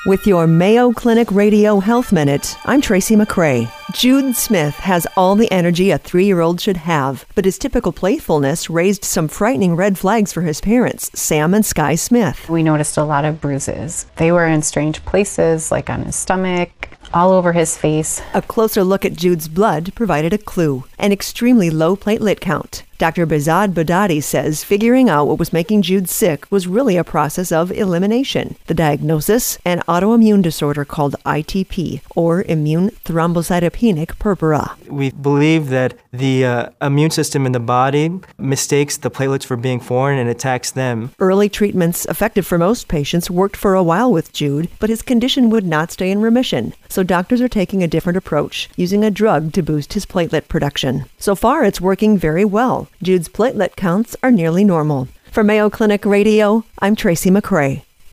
With your Mayo Clinic Radio Health Minute, I'm Tracy McCray. Jude Smith has all the energy a 3-year-old should have, but his typical playfulness raised some frightening red flags for his parents, Sam and Sky Smith. We noticed a lot of bruises. They were in strange places, like on his stomach, all over his face. A closer look at Jude's blood provided a clue, an extremely low platelet count. Dr. Behzad Badadi says figuring out what was making Jude sick was really a process of elimination. The diagnosis, an autoimmune disorder called ITP, or immune thrombocytopenic purpura. We believe that the immune system in the body mistakes the platelets for being foreign and attacks them. Early treatments effective for most patients worked for a while with Jude, but his condition would not stay in remission. So doctors are taking a different approach, using a drug to boost his platelet production. So far, it's working very well. Jude's platelet counts are nearly normal. For Mayo Clinic Radio, I'm Tracy McCray.